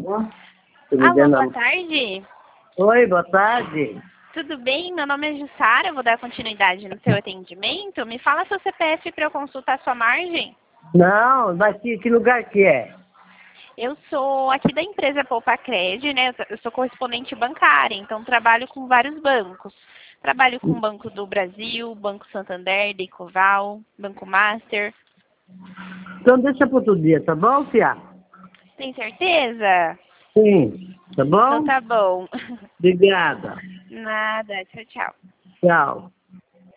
Alô, boa tarde. Oi, boa tarde. Tudo bem? Meu nome é Jussara, eu vou dar continuidade no seu atendimento. Me fala seu CPF para eu consultar sua margem. Não, mas que lugar que é? Eu sou aqui da empresa Poupacred, né? Eu sou correspondente bancária, então trabalho com vários bancos. Trabalho com o Banco do Brasil, Banco Santander, Decoval, Banco Master. Então deixa para outro dia, tá bom, Fia? Tem certeza? Sim, tá bom? Então tá bom. Obrigada. Nada, tchau, tchau. Tchau.